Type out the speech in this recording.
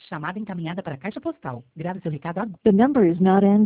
Chamada encaminhada para a caixa postal. Grave seu recado agora. The number is not in